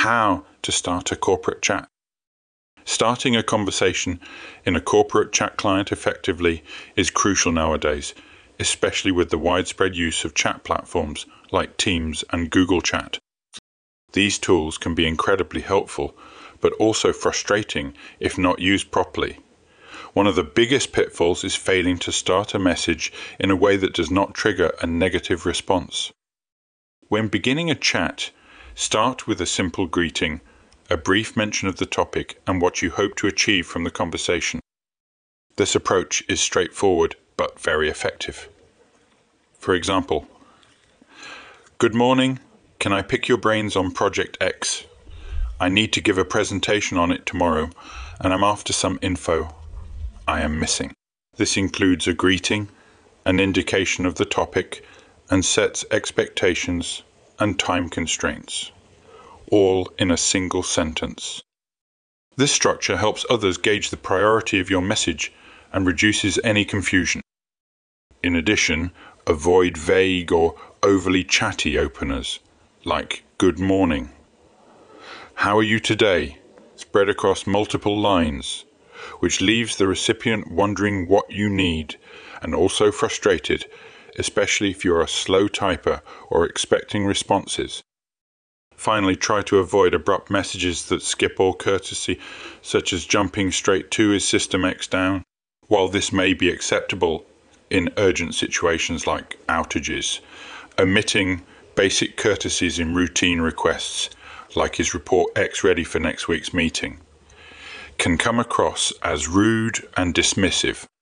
how to start a corporate chat. Starting a conversation in a corporate chat client effectively is crucial nowadays, especially with the widespread use of chat platforms like Teams and Google Chat. These tools can be incredibly helpful, but also frustrating if not used properly. One of the biggest pitfalls is failing to start a message in a way that does not trigger a negative response. When beginning a chat, start with a simple greeting, a brief mention of the topic and what you hope to achieve from the conversation. This approach is straightforward but very effective. For example, "Good morning, can I pick your brains on Project X? I need to give a presentation on it tomorrow and I'm after some info I am missing." This includes a greeting, an indication of the topic, and sets expectations and time constraints, all in a single sentence. This structure helps others gauge the priority of your message and reduces any confusion. In addition, avoid vague or overly chatty openers, like "Good morning." "How are you today?" spread across multiple lines, which leaves the recipient wondering what you need and also frustrated, especially if you're a slow typer or expecting responses. Finally, try to avoid abrupt messages that skip all courtesy, such as jumping straight to "Is System X down?" While this may be acceptable in urgent situations like outages, omitting basic courtesies in routine requests, like "Is report X ready for next week's meeting?" can come across as rude and dismissive.